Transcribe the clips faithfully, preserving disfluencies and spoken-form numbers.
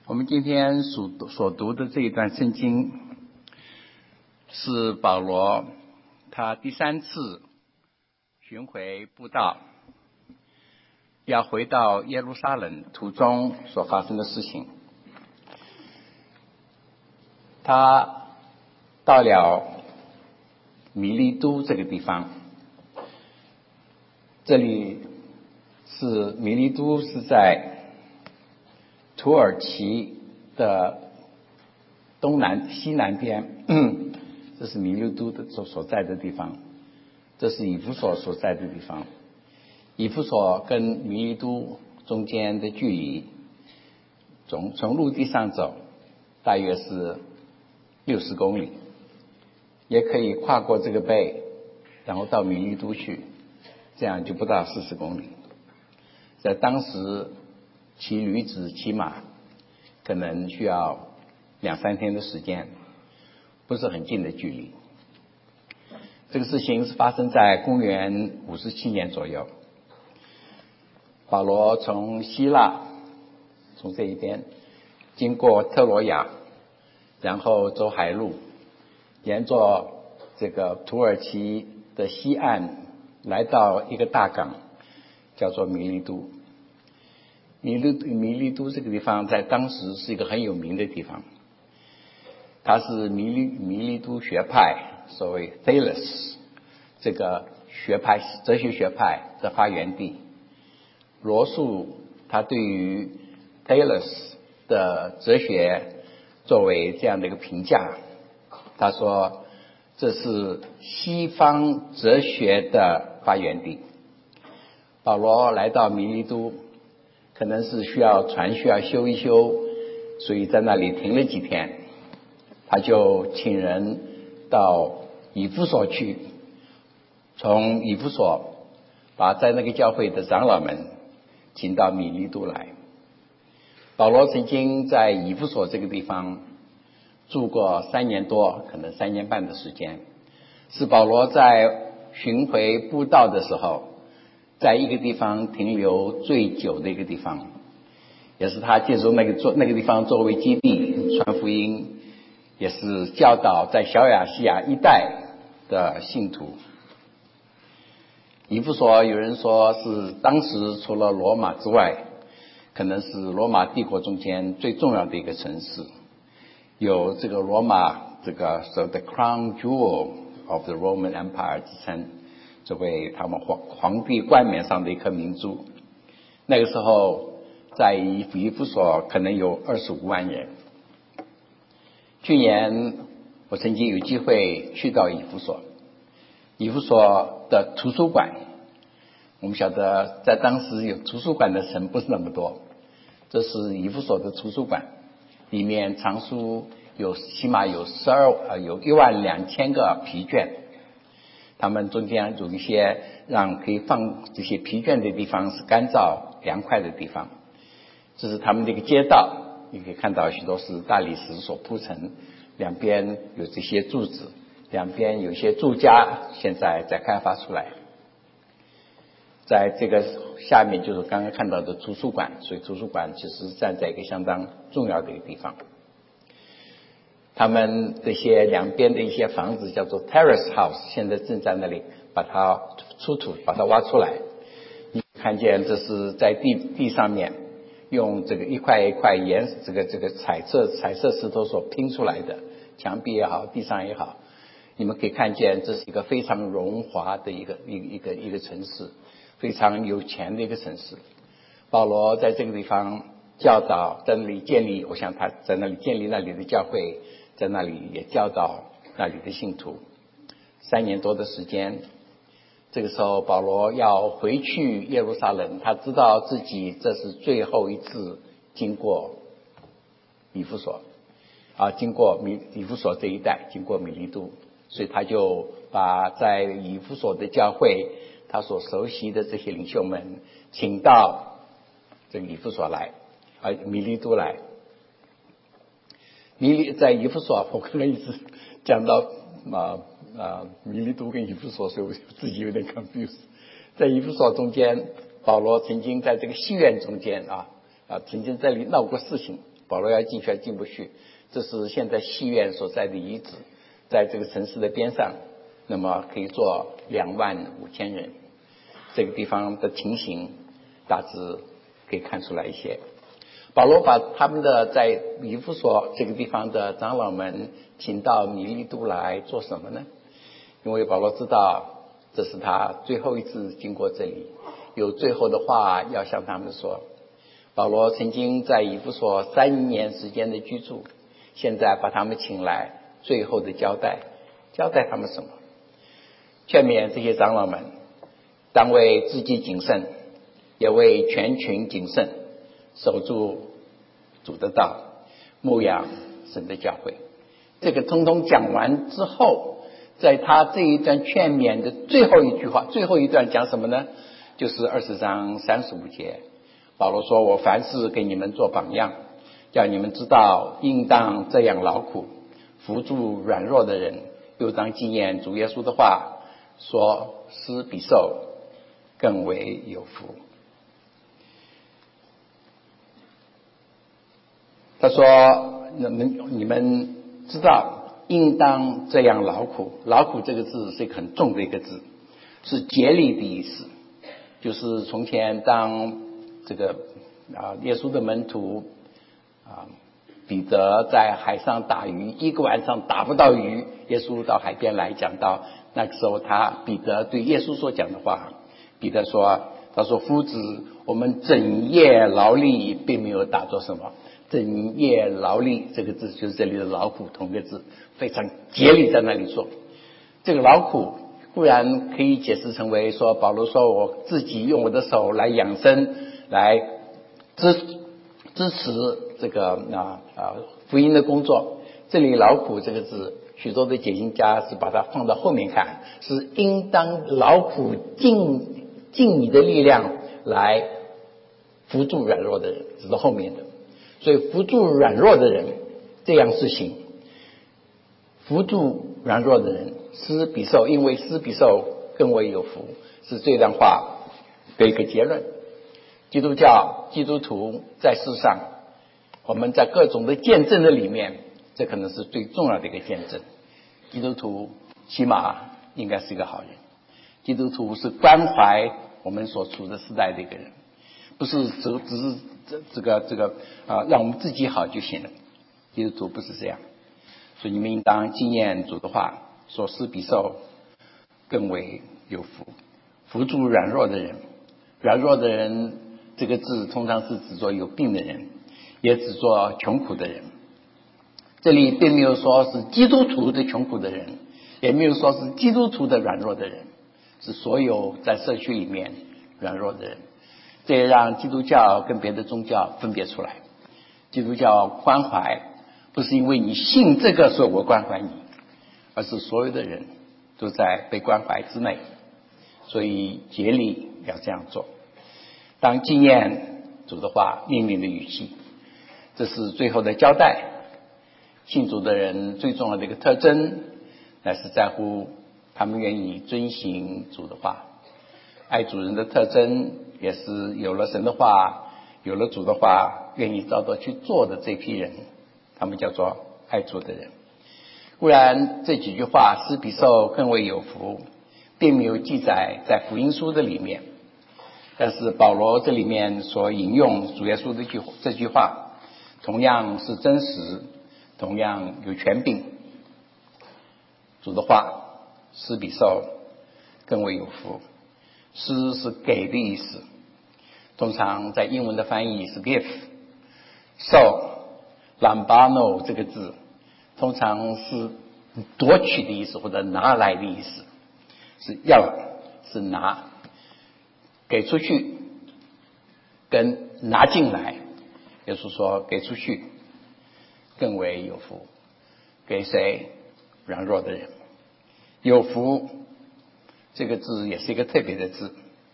我们今天所所读的这一段圣经，是保罗他第三次巡回布道，要回到耶路撒冷途中所发生的事情。他到了米利都这个地方，这里是米利都是在土耳其的东南西南边，这是米利都的所所在的地方，这是以弗所所在的地方。以弗所跟米利都中间的距离，从从陆地上走大约是六十公里，也可以跨过这个贝，然后到米利都去，这样就不到四十公里。在当时骑驴子骑马可能需要两三天的时间，不是很近的距离。这个事情是发生在公元五十七年左右。保罗从希腊，从这一边经过特罗亚，然后走海路，沿着这个土耳其的西岸来到一个大港，叫做米利都。米利米利都这个地方在当时是一个很有名的地方，它是米利米利都学派，所谓 Thales 这个学派哲学学派的发源地。罗素他对于 Thales 的哲学作为这样的一个评价，他说这是西方哲学的发源地。保罗来到米利都，可能是需要船需要修一修，所以在那里停了几天，他就请人到以弗所去，从以弗所把在那个教会的长老们请到米利都来。保罗曾经在以弗所这个地方住过三年多，可能三年半的时间，是保罗在巡回布道的时候在一个地方停留最久的一个地方，也是他借助那个做那个地方作为基地传福音，也是教导在小亚细亚一带的信徒。以弗所有人说是当时除了罗马之外，可能是罗马帝国中间最重要的一个城市，有这个罗马这个 so the crown jewel of the Roman Empire 之称，作为他们皇皇帝冠冕上的一颗明珠。那个时候在以弗所可能有二十五万人。去年我曾经有机会去到以弗所，以弗所的图书馆，我们晓得在当时有图书馆的城不是那么多，这是以弗所的图书馆，里面藏书有起码有十二呃有一万两千个皮卷，他们中间有一些让可以放这些皮卷的地方是干燥凉快的地方。这是他们的一个街道，你可以看到许多是大理石所铺成，两边有这些柱子，两边有一些住家现在在开发出来。在这个下面就是刚刚看到的图书馆，所以图书馆其实站在一个相当重要的一个地方。他们这些两边的一些房子叫做 terrace house， 现在正在那里把它出土，把它挖出来。你看见这是在地地上面用这个一块一块颜这个这个彩色彩色石头所拼出来的，墙壁也好，地上也好，你们可以看见这是一个非常荣华的一个一个一个一个城市，非常有钱的一个城市。保罗在这个地方教导，在那里建立，我想他在那里建立那里的教会，在那里也教导那里的信徒，三年多的时间。这个时候保罗要回去耶路撒冷，他知道自己这是最后一次经过以弗所啊，经过米以弗所这一带，经过米利都，所以他就把在以弗所的教会他所熟悉的这些领袖们请到这个以弗所来，啊米利都来。米利在以弗所，我可能一直讲到啊啊米利都跟以弗所，所以我自己有点 confused。在以弗所中间，保罗曾经在这个戏院中间啊啊曾经在这里闹过事情， 保罗要进去还进不去。这是现在戏院所在的遗址，在这个城市的边上，那么可以坐两万五千人。这个地方的情形大致可以看出来一些。保罗把他们的在以弗所这个地方的长老们请到米利都来做什么呢？因为保罗知道这是他最后一次经过这里，有最后的话要向他们说。保罗曾经在以弗所三年时间的居住，现在把他们请来，最后的交代，交代他们什么？劝勉这些长老们，当为自己谨慎，也为全群谨慎，守住主的道，牧养神的教会。这个通通讲完之后，在他这一段劝勉的最后一句话，最后一段讲什么呢？就是二十章三十五节，保罗说：我凡事给你们做榜样，叫你们知道应当这样劳苦，扶助软弱的人，又当纪念主耶稣的话，说施比受更为有福。他说你们你们知道应当这样劳苦，劳苦这个字是一个很重的一个字，是竭力的意思。就是从前当这个啊耶稣的门徒啊彼得在海上打鱼，一个晚上打不到鱼，耶稣到海边来讲到那个时候，他彼得对耶稣所讲的话，彼得说，他说夫子，我们整夜劳力，并没有打作什么。整夜劳力这个字就是这里的劳苦同个字，非常竭力在那里做。这个劳苦固然可以解释成为说，保罗说我自己用我的手来养生，来支支持这个啊啊福音的工作。这里劳苦这个字，许多的解经家是把它放到后面看，是应当劳苦尽尽你的力量来扶助软弱的人，这是后面的。所以扶助软弱的人这样是行，扶助软弱的人施比受，因为施比受更为有福，是这段话的一个结论。基督教基督徒在世上，我们在各种的见证的里面，这可能是最重要的一个见证。基督徒起码应该是一个好人，基督徒是关怀我们所处的时代的一个人，不是只只是这这个这个啊，让我们自己好就行了。基督徒不是这样，所以你们应当纪念主的话，说施比受更为有福，扶助软弱的人。软弱的人这个字通常是指作有病的人，也指作穷苦的人。这里并没有说是基督徒的穷苦的人，也没有说是基督徒的软弱的人，是所有在社区里面软弱的人。这也让基督教跟别的宗教分别出来。基督教关怀不是因为你信这个所以我关怀你，而是所有的人都在被关怀之内，所以竭力要这样做。当纪念主的话，命令的语气，这是最后的交代。信主的人最重要的一个特征，乃是在乎他们愿意遵行主的话。爱主人的特征也是有了神的话，有了主的话，愿意照着去做的这批人，他们叫做爱主的人。固然这几句话施比受更为有福，并没有记载在福音书的里面，但是保罗这里面所引用主耶稣的句这句话，同样是真实，同样有权柄。主的话施比受更为有福，施是给的意思，通常在英文的翻译是 give， 受 lambano 这个字通常是夺取的意思，或者拿来的意思，是要是拿，给出去跟拿进来，也就是说给出去更为有福。给谁？软弱的人。有福这个字也是一个特别的字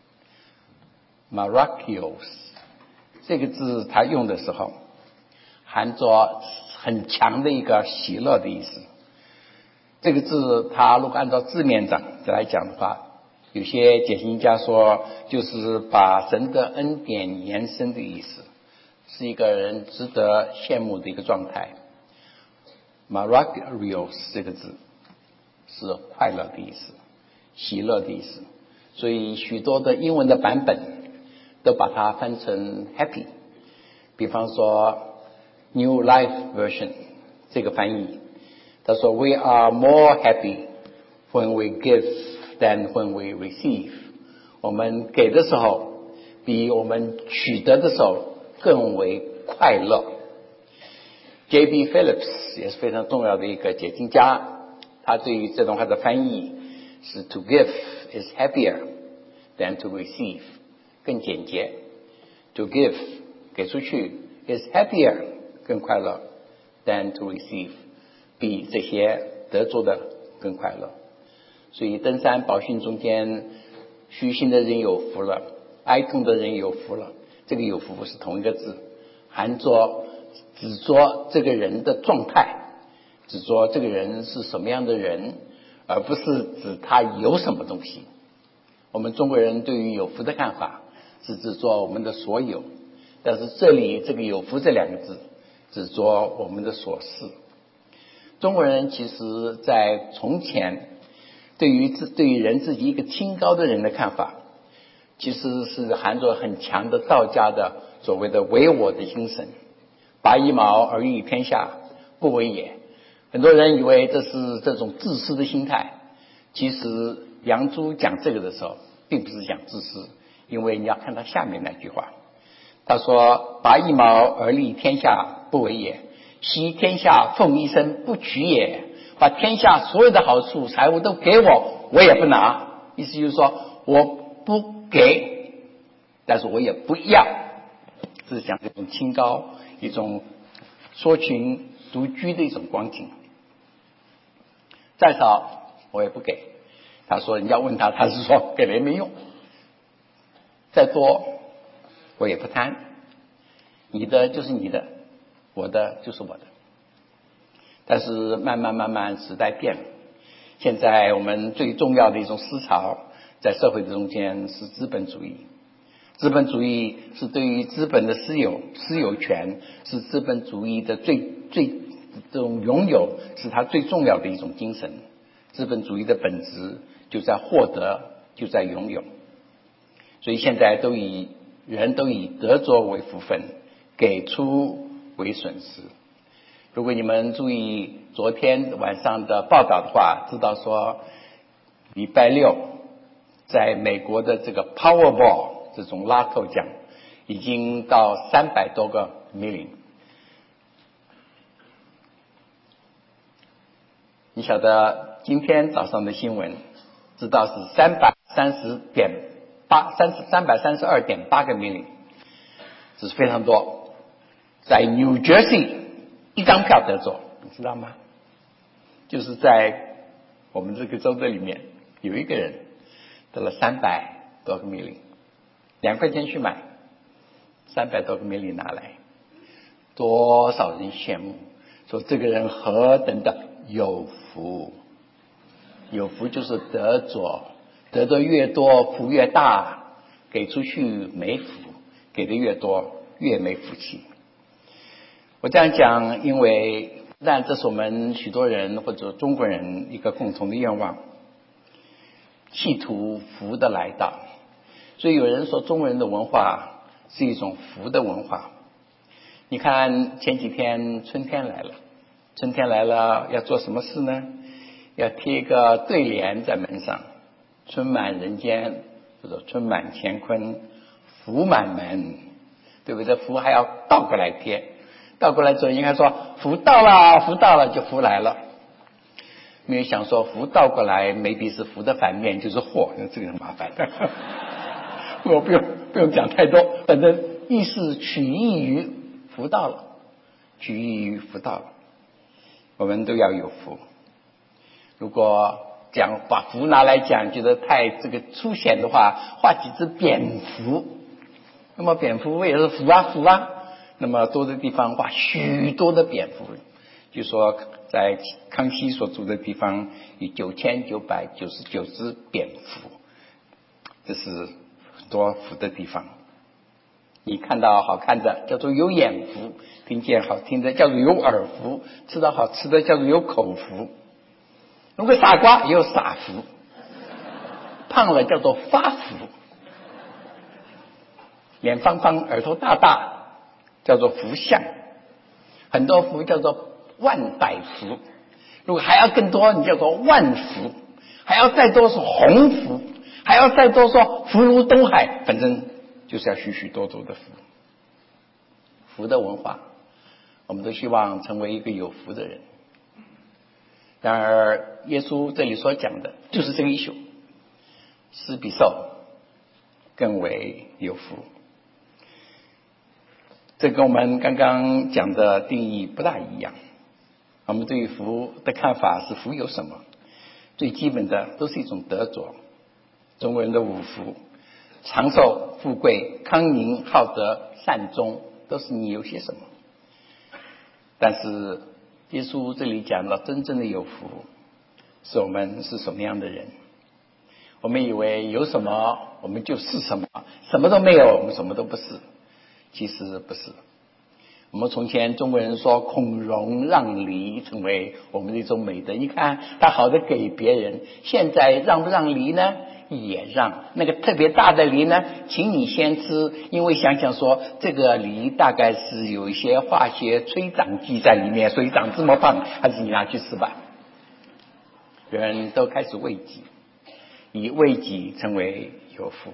Miraculous 这个字它用的时候含着很强的一个喜乐的意思。这个字它如果按照字面上来讲的话，有些解经家说就是把神的恩典延伸的意思， 是一个人值得羡慕的一个状态。Miraculous 这个字是快乐的意思，喜乐的意思，所以许多的英文的版本都把它翻成 happy。比方说 New Life Version 这个翻译，他说 We are more happy when we give than when we receive。 我们给的时候比我们取得的时候更为快乐。 J B Phillips 也是非常重要的一个解经家，他对于这段话的翻译是 To give is happier than to receive， 更简洁。 To give 给出去 is happier 更快乐 than to receive 比这些得着的更快乐。所以登山宝训中间，虚心的人有福了，哀痛的人有福了，这个有福是同一个字，含着指着这个人的状态，指着这个人是什么样的人，而不是指他有什么东西。我们中国人对于有福的看法是指着我们的所有，但是这里这个有福这两个字指着我们的所是。中国人其实在从前对于自对于人自己一个清高的人的看法，其实是含着很强的道家的所谓的唯我的精神，拔一毛而益天下不为也。很多人以为这是这种自私的心态，其实杨朱讲这个的时候并不是讲自私，因为你要看他下面那句话，他说拔一毛而利天下不为也，惜天下奉一身不取也。把天下所有的好处财物都给我，我也不拿。意思就是说我不给，但是我也不要。这是讲这种清高，一种说群独居的一种光景。再少我也不给。他说人家问他，他是说给了也没用。再多我也不贪，你的就是你的，我的就是我的。但是慢慢慢慢时代变了，现在我们最重要的一种思潮在社会中间是资本主义。资本主义是对于资本的私有私有权，是资本主义的最最这种拥有，是它最重要的一种精神。资本主义的本质就在获得，就在拥有。所以现在都以人都以得着为福分，给出为损失。如果你们注意昨天晚上的报道的话，知道说礼拜六在美国的这个 Powerball 这种拉头奖已经到三百多个 million。 你晓得今天早上的新闻知道是三百三十点八三三百三十二点八个 million， 这是非常多。在 New Jersey一张票得走，你知道吗？就是在我们这个州的里面有一个人得了三百多个 million， 两块钱去买，三百多个 million 拿来，多少人羡慕，说这个人何等的有福。有福就是得着，得的越多福越大，给出去没福，给的越多越没福气。我这样讲，因为但这是我们许多人或者中国人一个共同的愿望，企图福的来到。所以有人说中国人的文化是一种福的文化。你看前几天春天来了，春天来了要做什么事呢？要贴一个对联在门上，春满人间，或者春满乾坤，福满门，对不对？福还要倒过来贴，倒过来之后应该说福到了，福到了就福来了。没有想说福倒过来 maybe 是福的反面就是祸，这个很麻烦的。我不用不用讲太多，反正意思取意于福到了，取意于福到了。我们都要有福。如果讲把福拿来讲觉得太这个粗显的话，画几只蝙蝠，那么蝙蝠也是福啊福啊，那么多的地方画许多的蝙蝠，就说在康熙所住的地方有九千九百九十九只蝙蝠，这是很多福的地方。 你看到好看的叫做有眼福，听见好听的叫做有耳福，吃到好吃的叫做有口福。如果傻瓜也有傻福，胖了叫做发福，脸方方耳朵大大叫做福相，很多福叫做万百福，如果还要更多你叫做万福，还要再多说鸿福，还要再多说福如东海，反正就是要许许多多的福。福的文化，我们都希望成为一个有福的人。然而耶稣这里所讲的就是这个意思，施比受更为有福。这跟我们刚刚讲的定义不大一样。我们对于福的看法是福有什么？最基本的都是一种得着。中国人的五福，长寿、富贵、康宁、好德、善终，都是你有些什么。但是耶稣这里讲了真正的有福，是我们是什么样的人。我们以为有什么我们就是什么，什么都没有我们什么都不是，其实不是。我们从前中国人说孔融让梨成为我们的一种美德，你看他好的给别人，现在让不让梨呢？也让。那个特别大的梨呢，请你先吃，因为想想说这个梨大概是有一些化学催长剂在里面，所以长这么胖，还是你拿去吃吧。人都开始为己，以为己成为有福。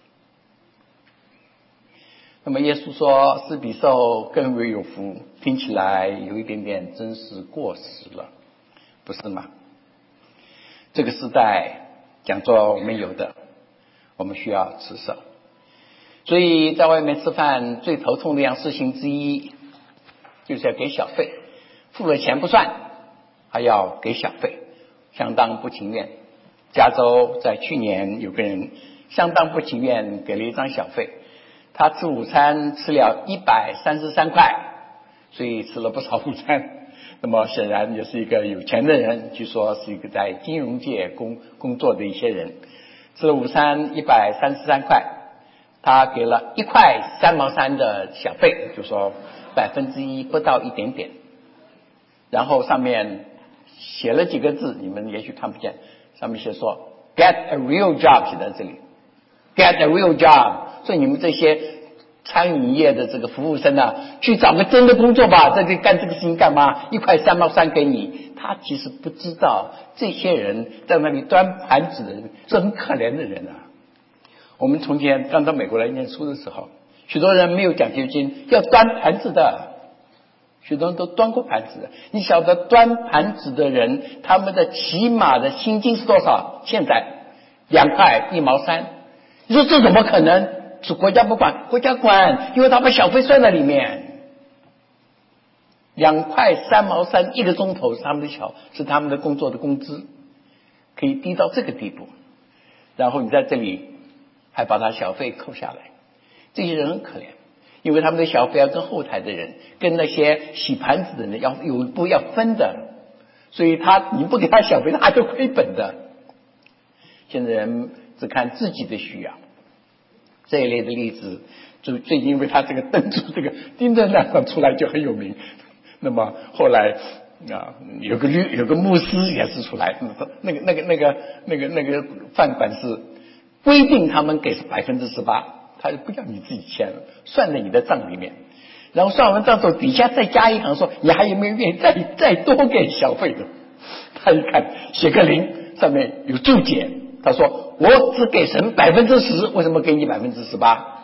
那么耶稣说施比受更为有福，听起来有一点点真是过时了，不是吗？这个时代讲做我们有的，我们需要持守。所以在外面吃饭最头痛的一样事情之一，就是要给小费，付了钱不算，还要给小费，相当不情愿。加州在去年有个人相当不情愿给了一张小费，他吃午餐吃了一百三十三块，所以吃了不少午餐。那么显然也是一个有钱的人，据说是一个在金融界工工作的一些人，吃了午餐一百三十三块，他给了一块三毛三的小费，就说百分之一不到一点点。然后上面写了几个字，你们也许看不见，上面写说 get a real job， 写在这里 get a real job。 所以你们这些餐饮业的这个服务生啊，去找个真的工作吧，在这里干这个事情干嘛？一块三毛三给你。他其实不知道这些人在那里端盘子的人是很可怜的人啊。我们从前刚到美国来念书的时候，许多人没有奖学金，要端盘子的，许多人都端过盘子的。你晓得端盘子的人他们的起码的薪金是多少？现在两块一毛三。你说这怎么可能？是国家不管？国家管，因为他把小费算在里面。两块三毛三一个钟头是他们的小，是他们的工作的工资，可以低到这个地步。然后你在这里还把他小费扣下来，这些人很可怜，因为他们的小费要跟后台的人，跟那些洗盘子的人要有一步要分的，所以他你不给他小费，他就亏本的。现在人只看自己的需要。这一类的例子，就最近因为他这个登出这个丁正亮上出来就很有名。那么后来啊，有个律有个牧师也是出来，那个那个那个那个那个饭馆是规定他们给是百分之十八，他就不要你自己签了，算在你的账里面。然后算完账之后，底下再加一行说你还有没有愿意再再多给小费的？他一看写个零，上面有注解，他说我只给神百分之十，为什么给你百分之十八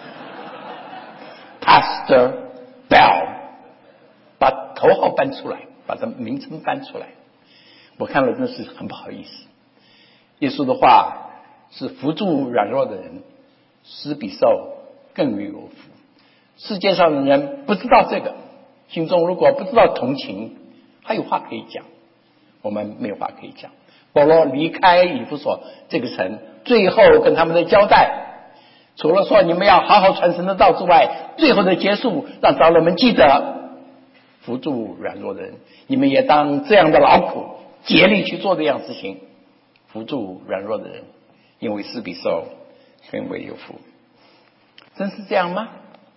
？Pastor Bell， 把头号搬出来，把这名称搬出来，我看了真是很不好意思。耶稣的话是扶助软弱的人，施比受更为有福。世界上的人不知道这个，心中如果不知道同情，还有话可以讲，我们没有话可以讲。保罗离开以弗所这个城，最后跟他们的交代，除了说你们要好好传神的道之外，最后的结束让长老们记得扶助软弱的人，你们也当这样的劳苦，竭力去做这样事情，扶助软弱的人，因为施比受更为有福。真是这样吗？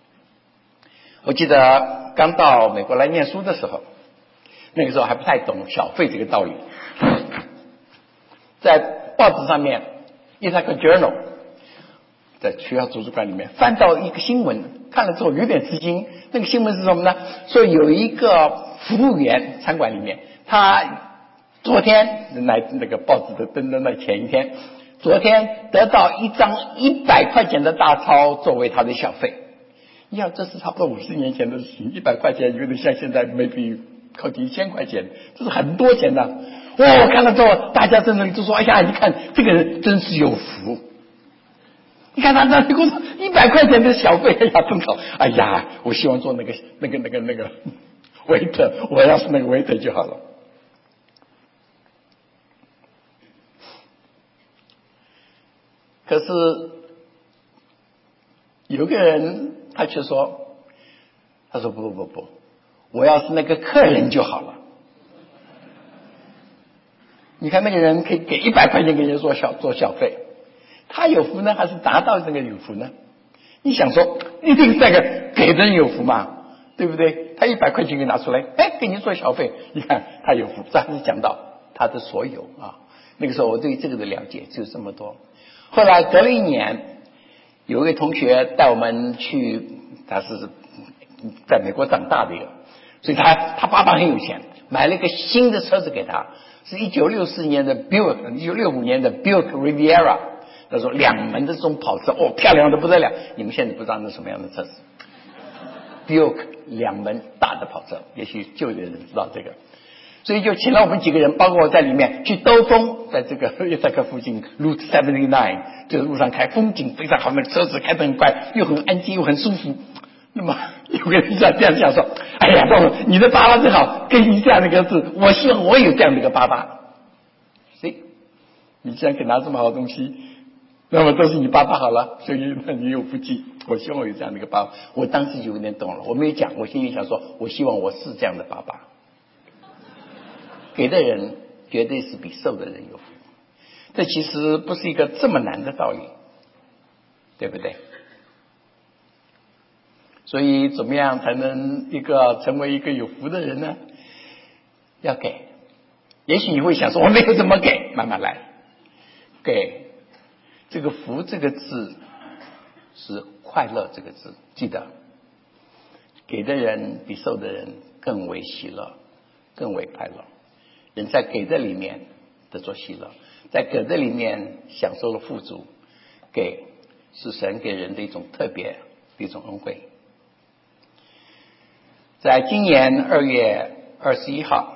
我记得刚到美国来念书的时候，那个时候还不太懂小费这个道理，在报纸上面一那个 journal， 在学校图书馆里面翻到一个新闻，看了之后有点吃惊。那个新闻是什么呢？说有一个服务员，餐馆里面，他昨天来那个报纸的登登的前一天，昨天得到一张一百块钱的大钞作为他的小费。呀，这是差不多五十年前的事情，一百块钱有点像现在 maybe 靠近一千块钱，这是很多钱的。哇，我看了之后，大家在那里就说：“哎呀，你看这个人真是有福。”你看他那给我说一百块钱的小费，哎呀，真好！哎呀，我希望做那个那个那个那个 waiter， 我要是那个 waiter 就好了。可是有个人他却说，他说不不不不，我要是那个客人就好了。你看那个人可以给一百块钱给人做小做小费，他有福呢，还是达到这个有福呢？你想说，一定是那个给的人有福嘛，对不对？他一百块钱给拿出来，哎，给你做小费，你看他有福。这还是讲到他的所有啊。那个时候我对这个的了解就这么多。后来隔了一年，有一位同学带我们去，他是在美国长大的一个，所以他他爸爸很有钱，买了一个新的车子给他，是一九六四年的 Buick， 一九六五年的 Buick Riviera， 他说两门的这种跑车，哦，漂亮的不得了。你们现在不知道那什么样的车子 ，Buick 两门大的跑车，也许旧的人知道这个。所以就请了我们几个人，包括我在里面去兜风，在这个这个附近 Route 七十九， 就是路上开，风景非常好，那车子开得很快，又很安静，又很舒服。那么有个人像这样想说：“哎呀，爸爸，你的爸爸真好，给你这样的一个字，我希望我有这样的一个爸爸。”谁？你既然给拿这么好的东西，那么都是你爸爸好了，所以那你有福气。我希望我有这样的一个爸爸。我当时就有点懂了，我没有讲，我心里想说，我希望我是这样的爸爸。给的人绝对是比受的人有福，这其实不是一个这么难的道理，对不对？所以怎么样才能一个成为一个有福的人呢？要给。也许你会想说，我没有怎么给，慢慢来。给这个福这个字是快乐这个字，记得给的人比受的人更为喜乐，更为快乐。人在给的里面得着喜乐，在给的里面享受了富足。给是神给人的一种特别的一种恩惠。在今年二月二十一号，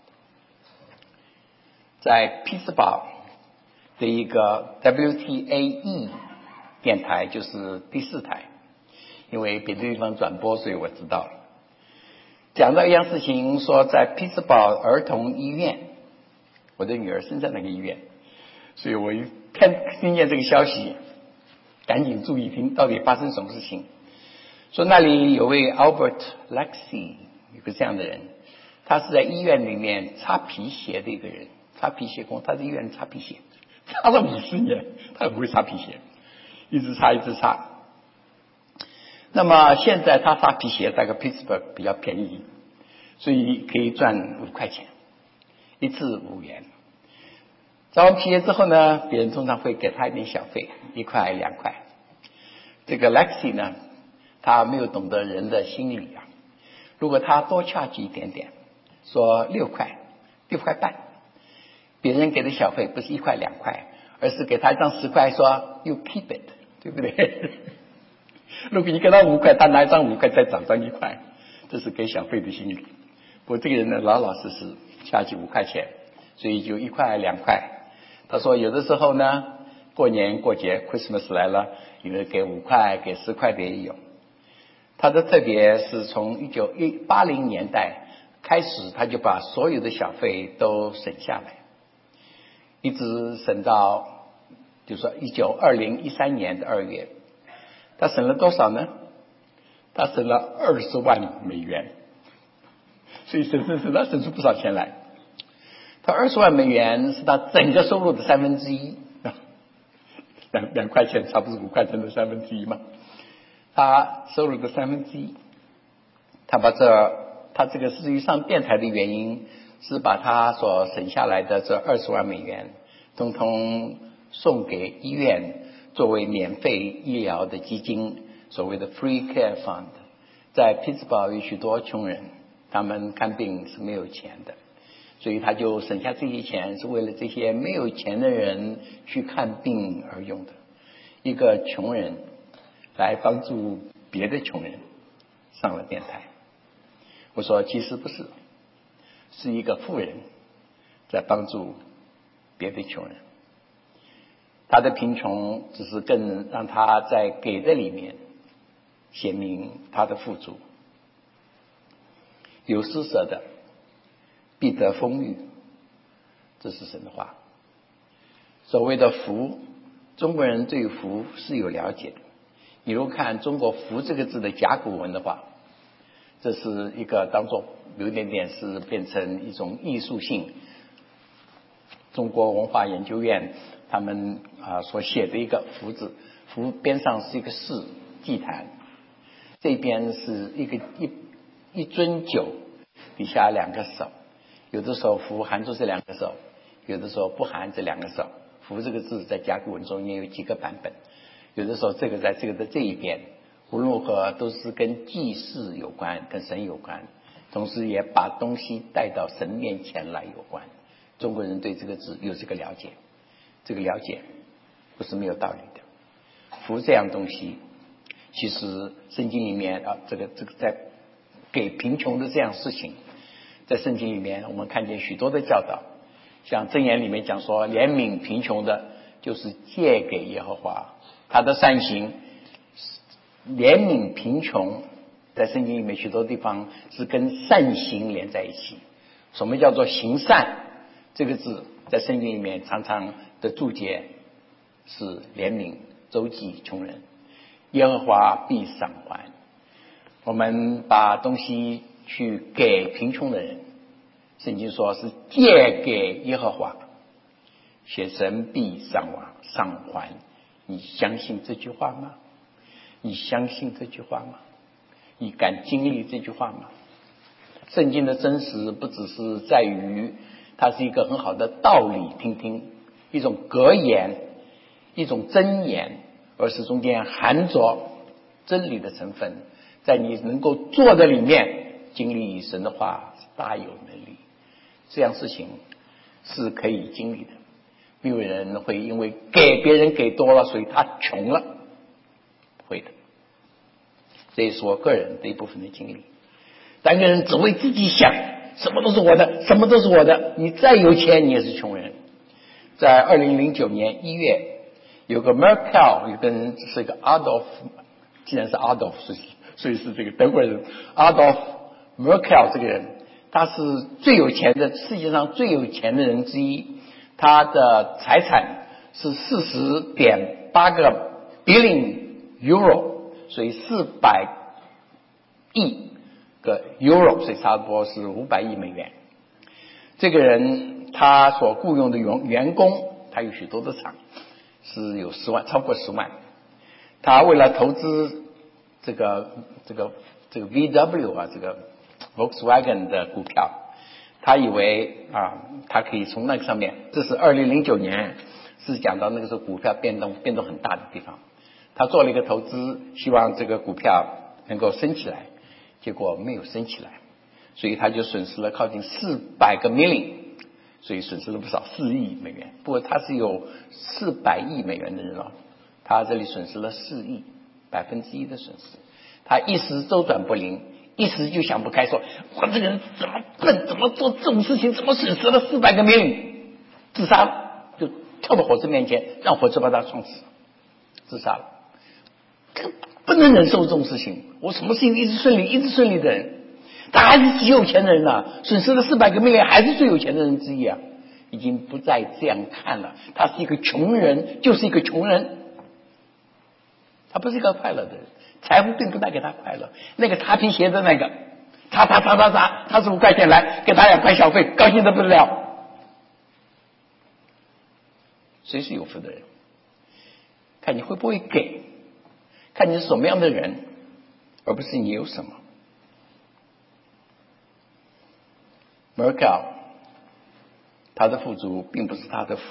在匹兹堡的一个 W T A E 电台，就是第四台，因为别的地方转播，所以我知道了。讲到一样事情，说在匹兹堡儿童医院，我的女儿生在那个医院，所以我一看听见这个消息，赶紧注意听，到底发生什么事情。说那里有位 Albert Lexie， 有个这样的人，他是在医院里面擦皮鞋的一个人，擦皮鞋工，他在医院擦皮鞋，擦了五十年，他很会擦皮鞋，一直擦一直擦。那么现在他擦皮鞋在个 Pittsburgh 比较便宜，所以可以赚五块钱，一次五元。擦完皮鞋之后呢，别人通常会给他一点小费，一块两块。这个 Lexie 呢，他没有懂得人的心理啊。如果他多 charge 一点点，说六块、六块半，别人给的小费不是一块两块，而是给他一张十块，说 you keep it， 对不对？如果你给他五块，他拿一张五块再涨上一块，这是给小费的心理。不过这个人呢，老老实实 charge 五块钱，所以就一块两块。他说有的时候呢，过年过节 Christmas 来了，有人给五块给十块的也有。他的特别是从一九八零年代开始，他就把所有的小费都省下来，一直省到就是说一九二零一三年的二月，他省了多少呢？他省了二十万美元，所以省省省他省出不少钱来。他二十万美元是他整个收入的三分之一，两两块钱差不多五块钱的三分之一嘛，他收入的三分之一。 他把这他这个至于上电台的原因是把他所省下来的这二十万美元通通送给医院作为免费医疗的基金，所谓的 Free Care Fund。 在匹兹堡有许多穷人，他们看病是没有钱的，所以他就省下这些钱是为了这些没有钱的人去看病而用的。一个穷人来帮助别的穷人上了电台。我说其实不是，是一个富人在帮助别的穷人。他的贫穷只是更让他在给的里面显明他的富足。有施舍的必得丰裕，这是神的话。所谓的福，中国人对福是有了解的。你如果看中国福这个字的甲骨文的话，这是一个当作有一点点是变成一种艺术性，中国文化研究院他们啊所写的一个福字，福边上是一个士祭坛，这边是一个一一樽酒，底下两个手，有的时候福含住这两个手，有的时候不含这两个手。福这个字在甲骨文中也有几个版本，有的时候这个在这个的这一边，无论如何都是跟祭祀有关，跟神有关，同时也把东西带到神面前来有关。中国人对这个字有这个了解，这个了解不是没有道理的。福这样东西其实圣经里面啊，这个这个在给贫穷的这样事情，在圣经里面我们看见许多的教导，像箴言里面讲说，怜悯贫穷的就是借给耶和华，他的善行。怜悯贫穷在圣经里面许多地方是跟善行连在一起。什么叫做行善这个字在圣经里面常常的注解是怜悯周济穷人，耶和华必赏还。我们把东西去给贫穷的人，圣经说是借给耶和华，写神必赏还赏还。你相信这句话吗？你相信这句话吗？你敢经历这句话吗？圣经的真实不只是在于它是一个很好的道理听听，一种格言，一种真言，而是中间含着真理的成分，在你能够做的里面经历神的话是大有能力。这样事情是可以经历的。没有人会因为给别人给多了所以他穷了，不会的。这也是我个人的一部分的经历。当一个人只为自己想，什么都是我的，什么都是我的，你再有钱你也是穷人。在二零零九年一月，有个 Merkel， 有个人是一个 Adolf， 既然是 Adolf， 所以是这个德国人 Adolf Merkel 这个人，他是最有钱的，世界上最有钱的人之一。他的财产是四十点八个 billion euro， 所以四百亿个 euro， 所以差不多是五百亿美元。这个人他所雇佣的员员工，他有许多的厂，是有十万，超过十万。他为了投资这个这个这个 V W 啊，这个 Volkswagen 的股票，他以为啊，他可以从那个上面，这是二零零九年，是讲到那个时候股票变动变动很大的地方。他做了一个投资，希望这个股票能够升起来，结果没有升起来，所以他就损失了靠近四百个 million， 所以损失了不少，四亿美元。不过他是有四百亿美元的人哦，他这里损失了四亿，百分之一的损失。他一时周转不灵，一时就想不开，说我这个人怎么笨，怎么做这种事情，怎么损失了四百个 million， 自杀了，就跳到火车面前，让火车把他撞死，自杀了。不能忍受这种事情，我什么事情一直顺利一直顺利的人，他还是极有钱的人呐、啊，损失了四百个 million， 还是最有钱的人之一啊，已经不再这样看了。他是一个穷人，就是一个穷人，他不是一个快乐的人，财富并不带给他快乐。那个擦皮鞋的那个，擦擦擦擦擦，他是五块钱来给他两块小费，高兴得不得了。谁是有福的人？看你会不会给，看你是什么样的人，而不是你有什么。 Merkel 他的富足并不是他的福。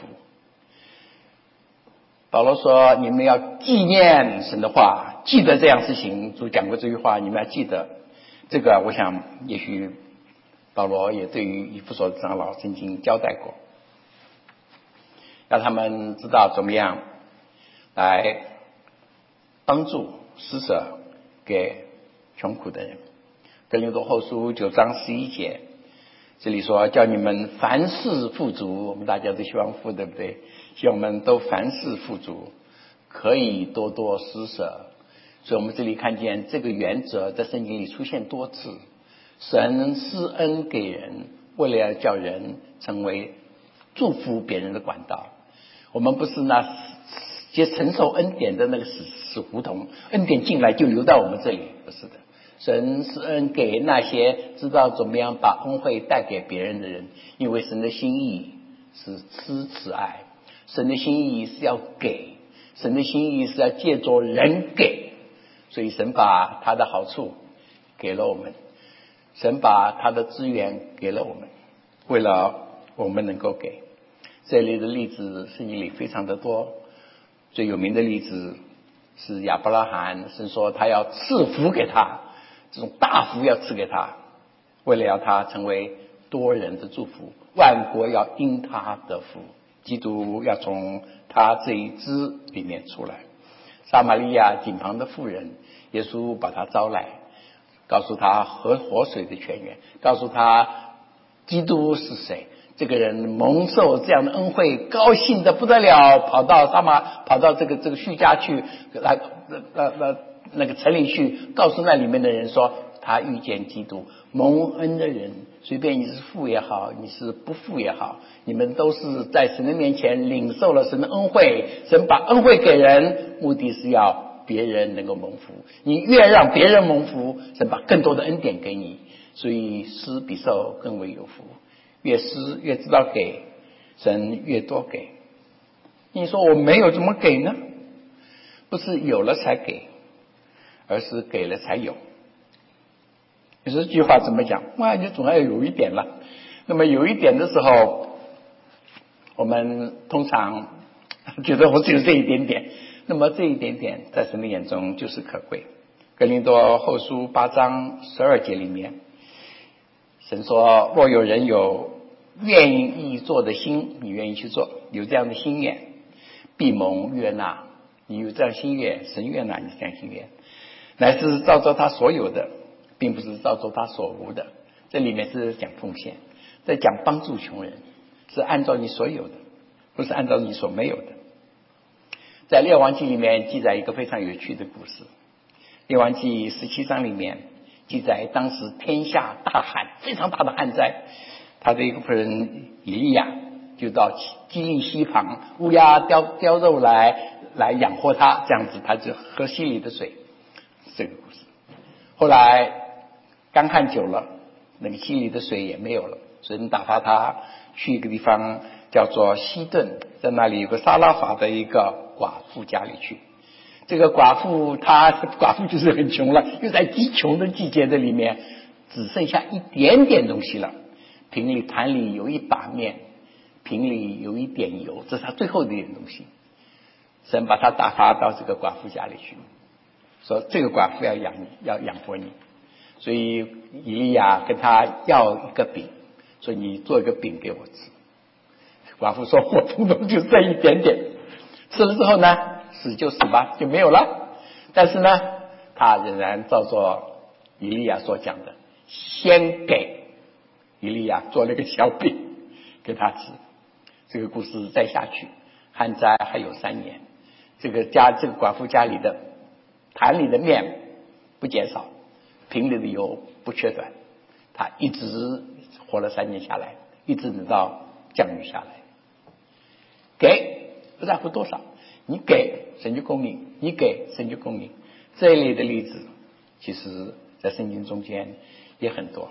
保罗说你们要纪念神的话，记得这样事情，主讲过这句话，你们要记得。这个我想也许保罗也对于以弗所的长老曾经交代过，让他们知道怎么样来帮助施舍给穷苦的人。哥林多后书九章十一节，这里说叫你们凡事富足，我们大家都希望富，对不对？希望我们都凡事富足，可以多多施舍。所以我们这里看见这个原则在圣经里出现多次。神施恩给人，为了要叫人成为祝福别人的管道。我们不是那些承受恩典的那个死死胡同，恩典进来就流到我们这里，不是的。神施恩给那些知道怎么样把恩惠带给别人的人，因为神的心意是施慈爱，神的心意是要给，神的心意是要借着人给，所以神把他的好处给了我们，神把他的资源给了我们，为了我们能够给。这类的例子圣经里非常的多，最有名的例子是亚伯拉罕，神说他要赐福给他，这种大福要赐给他，为了要他成为多人的祝福，万国要因他得福，基督要从他这一支里面出来。撒玛利亚井旁的妇人，耶稣把他招来，告诉他喝活水的泉源，告诉他基督是谁。这个人蒙受这样的恩惠，高兴的不得了，跑到撒玛跑到这个这个叙家去，来那那那个城里去，告诉那里面的人说他遇见基督。蒙恩的人，随便你是富也好，你是不富也好，你们都是在神的面前领受了神的恩惠。神把恩惠给人，目的是要别人能够蒙福。你越让别人蒙福，神把更多的恩典给你，所以施比受更为有福。越施越知道给，神越多给。你说我没有怎么给呢？不是有了才给，而是给了才有。你说这句话怎么讲？哇，你总要有一点了。那么有一点的时候，我们通常觉得我只有这一点点，那么这一点点在神的眼中就是可贵。哥林多后书八章十二节里面，神说若有人有愿意做的心，你愿意去做，有这样的心愿，必蒙悦纳。你有这样心愿，神悦纳你这样心愿，乃是照着他所有的，并不是照着他所无的。这里面是讲奉献，在讲帮助穷人，是按照你所有的，不是按照你所没有的。在列王记里面记载一个非常有趣的故事。列王记十七章里面记载，当时天下大旱，非常大的旱灾，他的一个仆人以利亚就到基利溪旁，乌鸦叼叼肉来来养活他，这样子他就喝溪里的水。这个故事后来干旱久了，那个溪里的水也没有了，所以你打发他去一个地方叫做西顿，在那里有个撒拉法的一个寡妇家里去。这个寡妇她寡妇就是很穷了，又在极穷的季节的里面，只剩下一点点东西了。瓶里坛里有一把面，瓶里有一点油，这是他最后的一点东西。神把他打发到这个寡妇家里去，说这个寡妇要养你，要养活你。所以以利亚跟他要一个饼，说你做一个饼给我吃。寡妇说我通通就这一点点，吃了之后呢，死就死吧，就没有了。但是呢，他仍然照着以利亚所讲的，先给以利亚做了一个小饼给他吃。这个故事再下去，旱灾还有三年，这个家这个寡妇家里的坛里的面不减少，瓶里的油不缺短，他一直活了三年下来，一直等到降雨下来。给不在乎多少，你给神就供应，你给神就供应。这一类的例子其实在圣经中间也很多。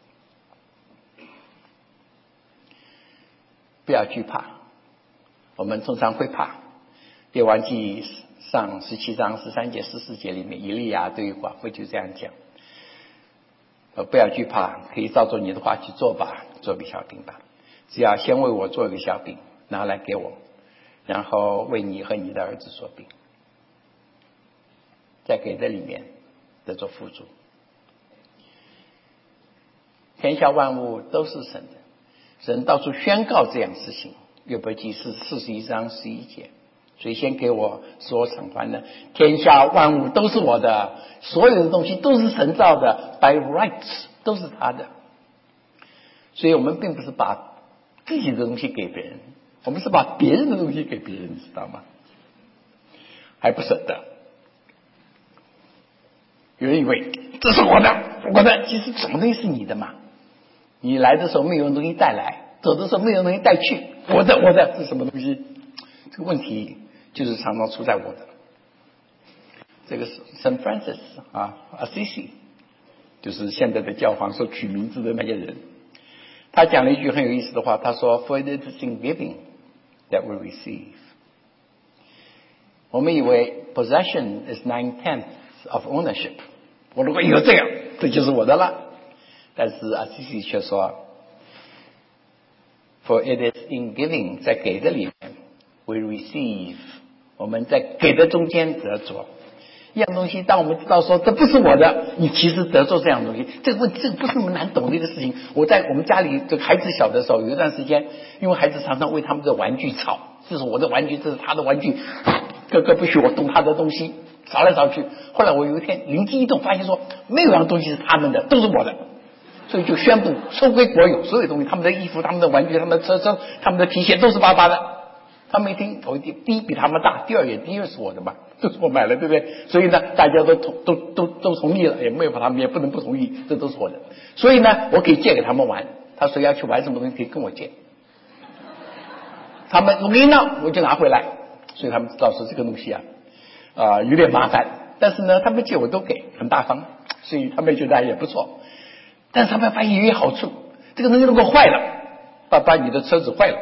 不要惧怕，我们通常会怕。列王记上十七章十三节十四节里面，以利亚对于寡妇就这样讲， 呃，不要惧怕，可以照着你的话去做吧，做个小饼吧。只要先为我做一个小饼，拿来给我，然后为你和你的儿子做饼，在给的里面得做富足。天下万物都是神的，神到处宣告这样事情。约伯记是四十一章十一节，谁先给我所偿还的？天下万物都是我的，所有的东西都是神造的 ，by rights 都是他的。所以我们并不是把自己的东西给别人，我们是把别人的东西给别人，知道吗？还不舍得。有人以为这是我的，我的，其实什么东西是你的嘛？你来的时候没有东西带来，走的时候没有东西带去，我的，我的是什么东西？这个问题就是常常出在我的。这个是 Saint Francis 啊 Assisi， 就是现在的教皇所取名字的那个人，他讲了一句很有意思的话，他说 For it is in giving that we receive。 我们以为 possession is nine tenths of ownership， 我如果有这样，这就是我的了。但是 Assisi 却说 For it is in giving， 在给的里面 we receive， 我们在给的中间得着一样东西。当我们知道说这不是我的，你其实得着这样东西，这个问这个不是那么难懂的一个事情。我在我们家里这个孩子小的时候，有一段时间，因为孩子常常为他们的玩具吵，这是我的玩具，这是他的玩具，哥哥不许我动他的东西，吵来吵去。后来我有一天灵机一动，发现说没有样东西是他们的，都是我的，所以就宣布收归国有，所有东西，他们的衣服、他们的玩具、他们的车车、他们的皮鞋都是爸爸的。他们一听，我第一比他们大，第二也第二是我的嘛，都是我买了，对不对？所以呢，大家都同都都都同意了，也没有把他们也不能不同意，这都是我的。所以呢，我可以借给他们玩，他说要去玩什么东西可以跟我借，他们我给你闹，我就拿回来。所以他们知道说这个东西啊啊、呃、有点麻烦，但是呢，他们借我都给，很大方，所以他们觉得也不错。但是他们发现有一个好处，这个东西如果坏了，爸爸你的车子坏了。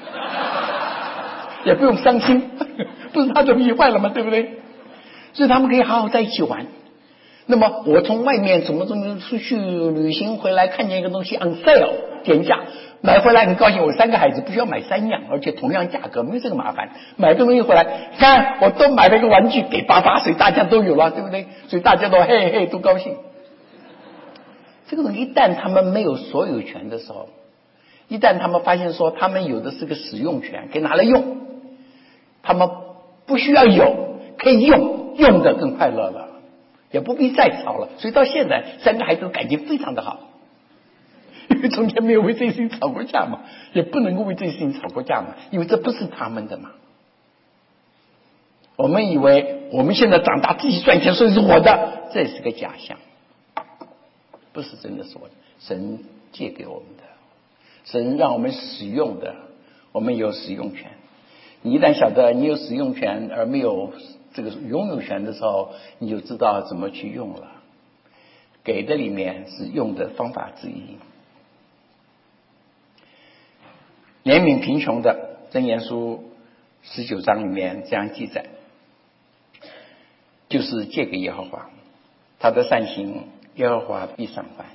也不用伤心，不是他东西坏了吗？对不对？所以他们可以好好在一起玩。那么我从外面什么东西出去旅行回来，看见一个东西 on sale 减价，买回来很高兴。我三个孩子不需要买三样，而且同样价格，没有这个麻烦。买个东西回来，看我都买了一个玩具给爸爸，所以大家都有了，对不对？所以大家都嘿嘿都高兴。这个东西一旦他们没有所有权的时候，一旦他们发现说他们有的是个使用权，可以拿来用。他们不需要有，可以用，用的更快乐了，也不必再吵了。所以到现在三个孩子感情非常的好，因为从前没有为这些事情吵过架嘛，也不能够为这些事情吵过架嘛，因为这不是他们的嘛。我们以为我们现在长大自己赚钱，所以是我的，这是个假象，不是真的是我的，神借给我们的，神让我们使用的，我们有使用权。你一旦晓得你有使用权而没有这个拥有权的时候，你就知道怎么去用了。给的里面是用的方法之一。怜悯贫穷的，箴言书十九章里面这样记载，就是借给耶和华，他的善行耶和华必赏还。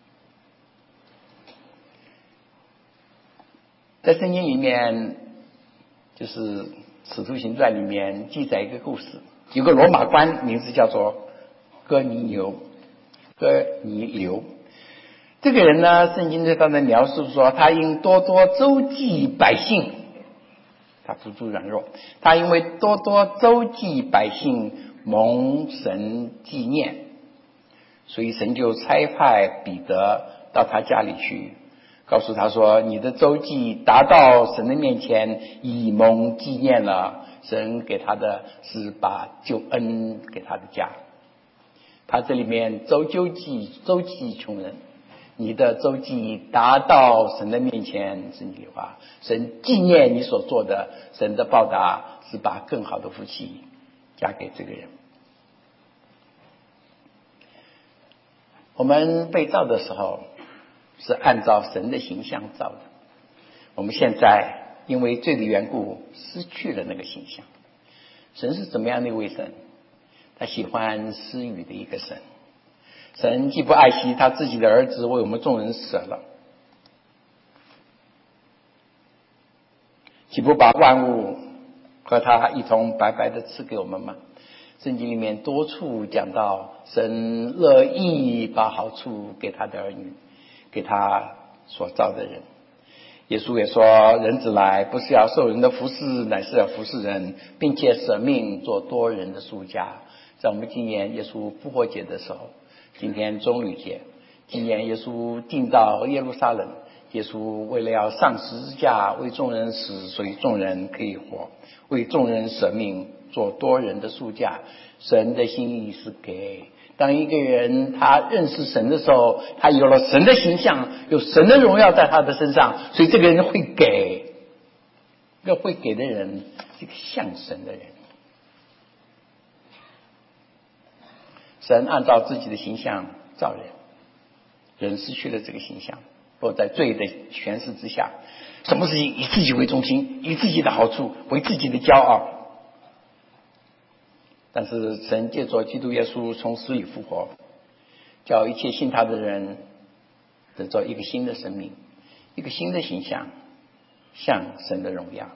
在圣经里面，就是使徒行传里面记载一个故事，有个罗马官名字叫做哥尼流，哥尼流。这个人呢，圣经对他的描述说，他因多多周济百姓，他足足软弱，他因为多多周济百姓，蒙神纪念，所以神就差派彼得到他家里去，告诉他说，你的周济达到神的面前，以蒙纪念了，神给他的是把救恩给他的家。他这里面周周济周济穷人，你的周济达到神的面前是你的话，神纪念你所做的，神的报答是把更好的福气加给这个人。我们被造的时候是按照神的形象造的，我们现在因为罪的缘故失去了那个形象。神是怎么样的一位神？他喜欢施予的一个神。 神既不爱惜他自己的儿子，为我们众人舍了，岂不把万物和他一同白白的赐给我们吗？圣经里面多处讲到神乐意把好处给他的儿女，给他所造的人。耶稣也说，人子来不是要受人的服侍，乃是要服侍人，并且舍命做多人的赎价。在我们今年耶稣复活节的时候，今天棕榈节，今年耶稣进到耶路撒冷，耶稣为了要上十字架为众人死，所以众人可以活，为众人舍命做多人的赎价。神的心意是给，当一个人他认识神的时候，他有了神的形象，有神的荣耀在他的身上，所以这个人会给。一个会给的人是一个像神的人。神按照自己的形象造人，人失去了这个形象，或在罪的权势之下，什么事情以自己为中心，以自己的好处为自己的骄傲。但是神借着基督耶稣从死里复活，叫一切信他的人得到一个新的生命，一个新的形象，像神的荣耀，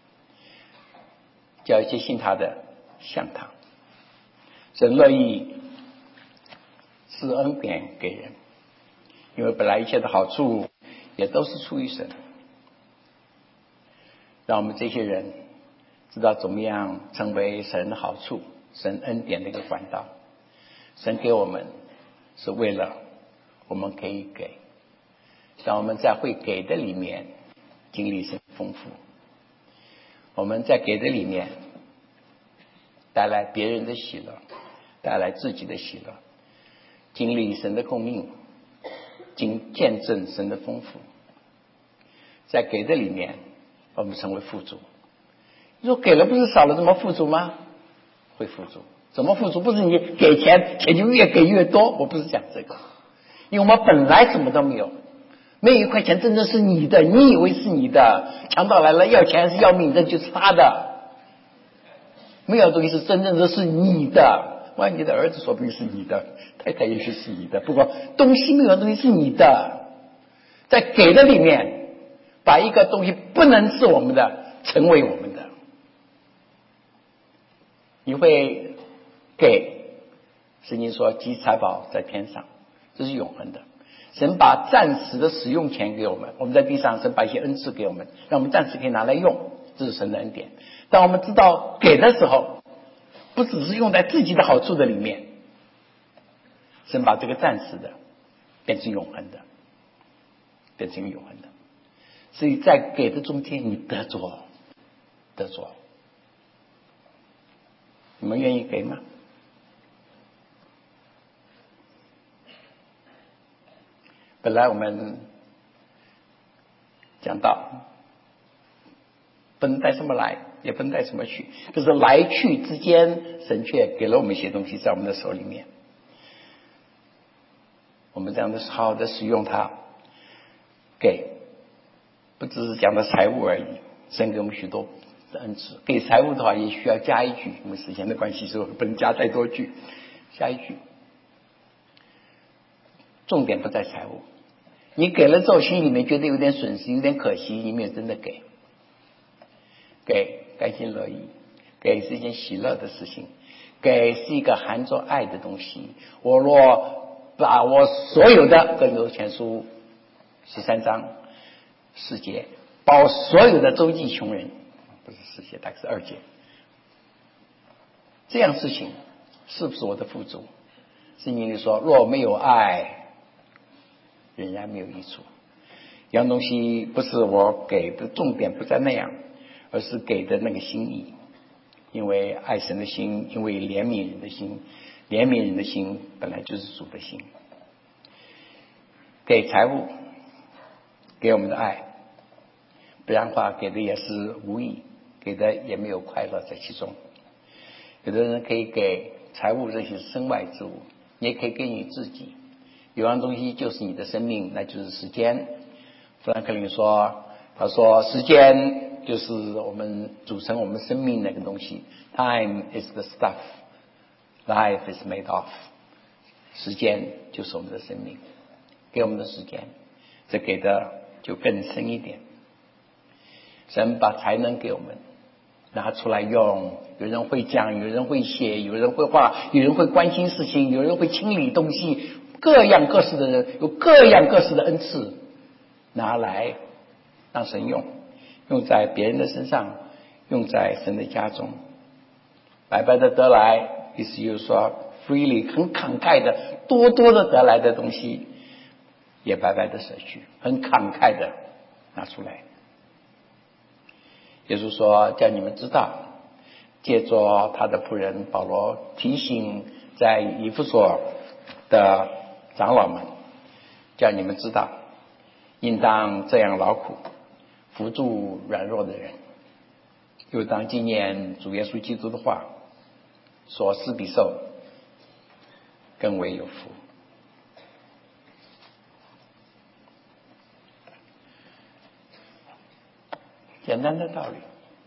叫一切信他的像他。神乐意赐恩典给人，因为本来一切的好处也都是出于神，让我们这些人知道怎么样成为神的好处，神恩典的一个管道。神给我们是为了我们可以给，让我们在会给的里面经历神丰富，我们在给的里面带来别人的喜乐，带来自己的喜乐，经历神的供应，经见证神的丰富。在给的里面我们成为富足。你说给了不是少了，怎么富足吗？会富足。怎么富足？不是你给钱，钱就越给越多，我不是讲这个。因为我们本来什么都没有，没有一块钱真正是你的，你以为是你的，强盗来了要钱还是要命，这就是他的。没有东西是真正的是你的，万一你的儿子说不定是你的，太太也许是你的，不过东西没有东西是你的。在给的里面把一个东西不能是我们的成为我们的，你会给。圣经说积财宝在天上，这是永恒的。神把暂时的使用钱给我们，我们在地上神把一些恩赐给我们，让我们暂时可以拿来用，这是神的恩典。当我们知道给的时候，不只是用在自己的好处的里面，神把这个暂时的变成永恒的，变成永恒的。所以在给的中间，你得着得着。你们愿意给吗？本来我们讲到不能带什么来，也不能带什么去，可是来去之间，神却给了我们一些东西在我们的手里面。我们这样的好好的使用它，给不只是讲的财物而已，神给我们许多的恩赐。给财物的话，也需要加一句，因为时间的关系，所以不能加太多句，下一句。重点不在财物，你给了之后，心里面觉得有点损失，有点可惜，你没有真的给。给甘心乐意，给是一件喜乐的事情，给是一个含着爱的东西。我若把我所有的，哥林多前书十三章四节，把我所有的周济穷人，不是四节，大概是二节，这样事情是不是我的富足？圣经里说，若没有爱，仍然没有益处。一样东西不是我给的重点不在那样，而是给的那个心意。因为爱神的心，因为怜悯人的心，怜悯人的心本来就是主的心。给财物，给我们的爱，不然的话给的也是无益，给的也没有快乐在其中。有的人可以给财物，这些身外之物，你也可以给你自己。有样东西就是你的生命，那就是时间。富兰克林说，他说时间就是我们组成我们生命那个东西。 Time is the stuff life is made of。 时间就是我们的生命，给我们的时间，这给的就更深一点。神把才能给我们拿出来用，有人会讲，有人会写，有人会画，有人会关心事情，有人会清理东西，各样各式的人有各样各式的恩赐，拿来让神用，用在别人的身上，用在神的家中，白白的得来，意思就是说 freely 很慷慨的多多的得来的东西也白白的舍去，很慷慨的拿出来。耶稣说叫你们知道，借着他的仆人保罗提醒在以弗所的长老们，叫你们知道应当这样劳苦，扶助软弱的人，又当纪念主耶稣基督的话，说施比受更为有福。简单的道理，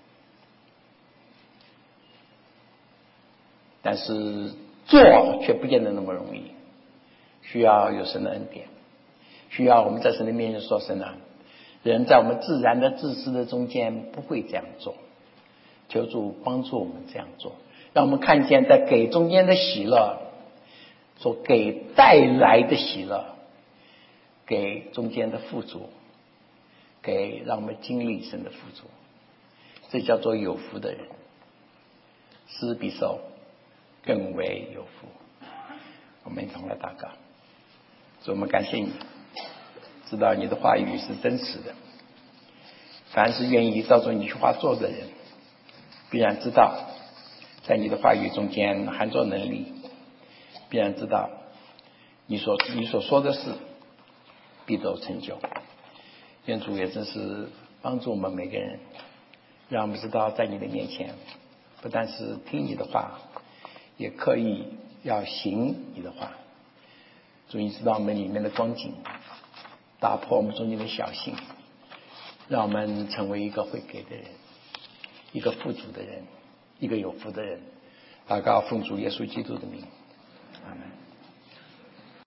但是做却不见得那么容易，需要有神的恩典，需要我们在神的面前说，神啊，人在我们自然的自私的中间不会这样做，求主帮助我们这样做，让我们看见在给中间的喜乐，所给带来的喜乐，给中间的富足，给让我们经历神的富足，这叫做有福的人，施比受更为有福。我们一同来祷告。主，我们感谢你，知道你的话语是真实的，凡是愿意照着你去话做的人，必然知道在你的话语中间含着能力，必然知道你所你所说的事必都成就。愿主也真是帮助我们每个人，让我们知道在你的面前不但是听你的话，也刻意要行你的话。主，你知道我们里面的光景，打破我们中间的小性，让我们成为一个会给的人，一个富足的人，一个有福的人。祷告奉主耶稣基督的名，阿们。